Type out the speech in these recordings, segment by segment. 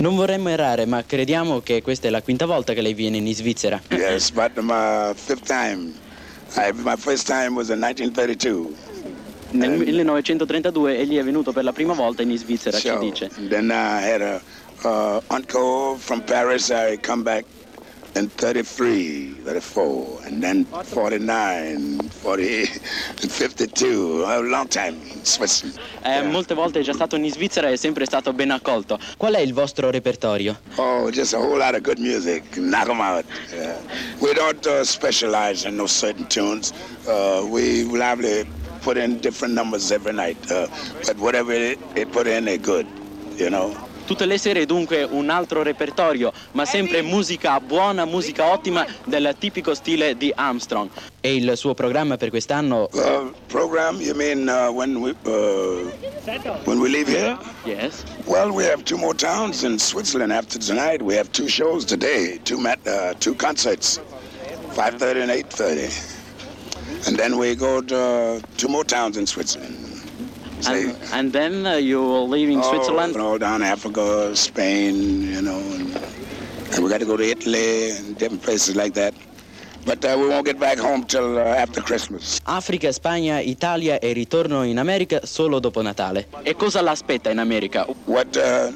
Non vorremmo errare, ma crediamo che questa è la quinta volta che lei viene in Svizzera. Yes, but my fifth time. My first time was in 1932. Nel 1932 egli è venuto per la prima volta in Svizzera, ci dice. Then I had a uncle from Paris. I come back in 33, 34, and then 49, 40, and 52. A long time in Switzerland. Molte volte è già stato in Svizzera e è sempre stato ben accolto. Qual è il vostro repertorio? Oh, just a whole lot of good music. Knock 'em out. We don't specialize in no certain tunes. We lively put in different numbers every night. But whatever it put in, they're good, you know. Tutte le sere dunque un altro repertorio, ma sempre musica buona, musica ottima del tipico stile di Armstrong. E il suo programma per quest'anno? Program? You mean when we leave here? Yes. Well, we have two more towns in Switzerland after tonight. We have two shows today, two concerts, 5:30 and 8:30. And then we go to two more towns in Switzerland. And then you will leave in Switzerland? All down Africa, Spain, you know, and we got to go to Italy and different places like that. But we won't get back home till after Christmas. Africa, Spagna, Italia e ritorno in America solo dopo Natale. E cosa l'aspetta in America? What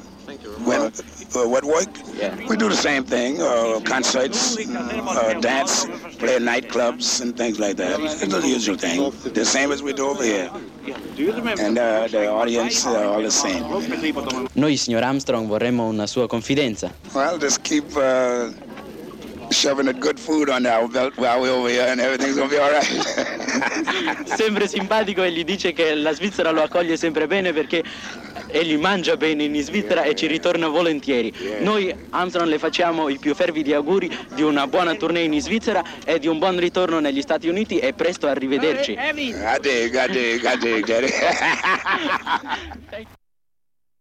work? Yeah. We do the same thing, concerts, dance, play nightclubs and things like that. It's the usual thing, the same as we do over here. And the audience are all the same. Noi, signor Armstrong, vorremmo una sua confidenza. Well, just keep shoving the good food on our belt while we're over here and everything's gonna be all right. Sempre simpatico e gli dice che la Svizzera lo accoglie sempre bene perché egli mangia bene in Svizzera e ci ritorna volentieri. Noi, Armstrong, le facciamo i più fervidi auguri di una buona tournée in Svizzera e di un buon ritorno negli Stati Uniti e presto arrivederci. I dig.